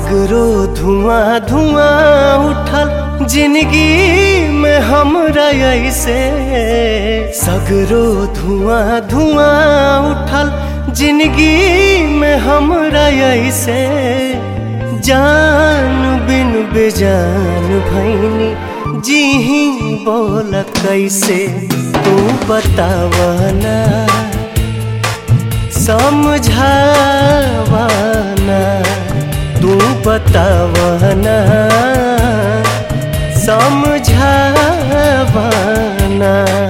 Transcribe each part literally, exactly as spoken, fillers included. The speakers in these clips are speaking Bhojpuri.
सगरो धुआं धुआं उठल जिंदगी में हमरा ऐसे। सगरो धुआं धुआं उठल जिंदगी में हमरा ऐसे। जान बिन बेजान भैनी जी ही बोल कैसे। तू बतावना समझावना, तू बतावना समझावना।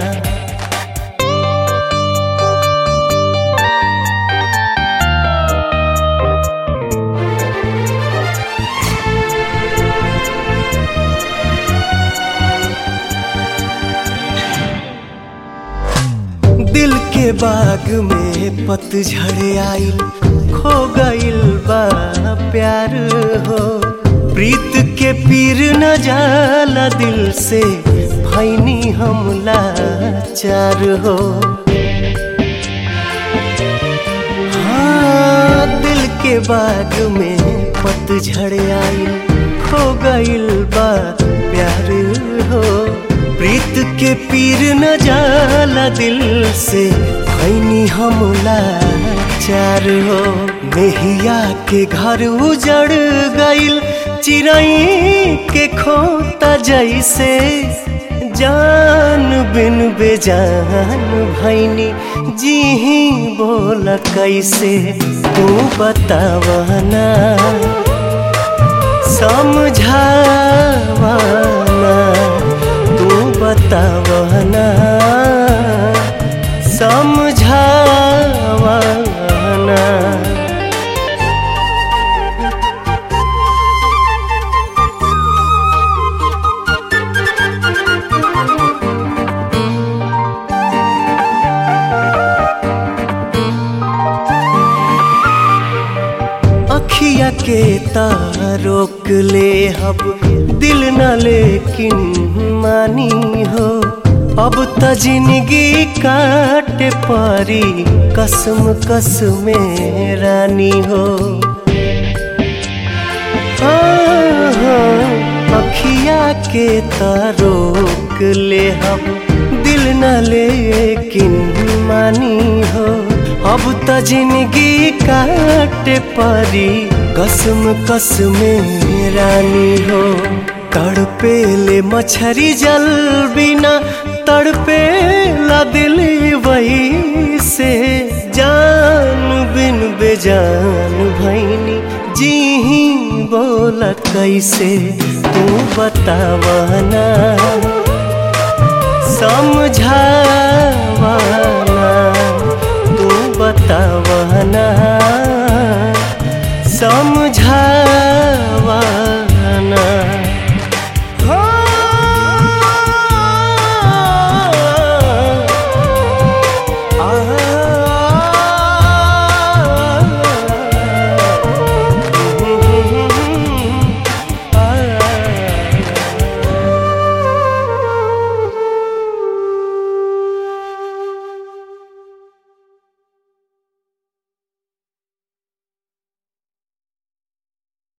दिल के बाग में पतझड़ आइल, खो गइल बा प्यार हो। प्रीत के पीर न जाला दिल से, भैनी हम लाचार हो। हाँ, दिल के बाग में पतझड़ आइल, खो गइल बा प्यार हो। प्रीत के पीर न जाला दिल से, भैनी हम लाचार हो। मेहिया के घर उजड़ गइल, चिरई के खोता जैसे। जान बिन बेजान भैनी जी ही बोल कैसे। तू बतावना समझावना, तू बतावना समझावना। अखिया के तारोक ले हब दिल न, लेकिन मानी हो। अब त जिंदगी काटे पारी कसम कसम रानी हो। हाँ हाँ, अखिया के तारोक ले हब दिल न, लेकिन मानी हो। अब त जिंदगी काटे पारी कसम कसम रानी हो। तड़पे ले मछरी जल बिना, तड़पे ला दिल वही से। जान बिन बेजान भैनी जी ही बोल कैसे। तू बतावना समझावना।